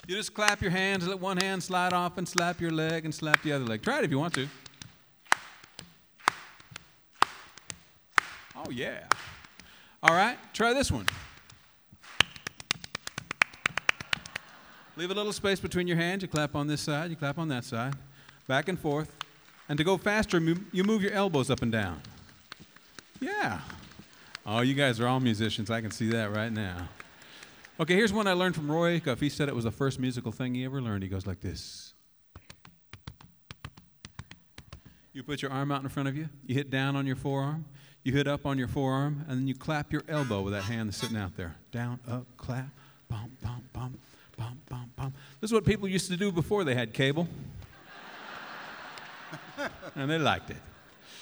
You just clap your hands, let one hand slide off and slap your leg and slap the other leg. Try it if you want to. Oh, yeah. All right, try this one. Leave a little space between your hands. You clap on this side, you clap on that side. Back and forth. And to go faster, you move your elbows up and down. Yeah. Oh, you guys are all musicians. I can see that right now. Okay, here's one I learned from Roy Acuff. He said it was the first musical thing he ever learned. He goes like this. You put your arm out in front of you. You hit down on your forearm. You hit up on your forearm. And then you clap your elbow with that hand that's sitting out there. Down, up, clap, bump, bump, bump, bump, bump, bump. This is what people used to do before they had cable. And they liked it.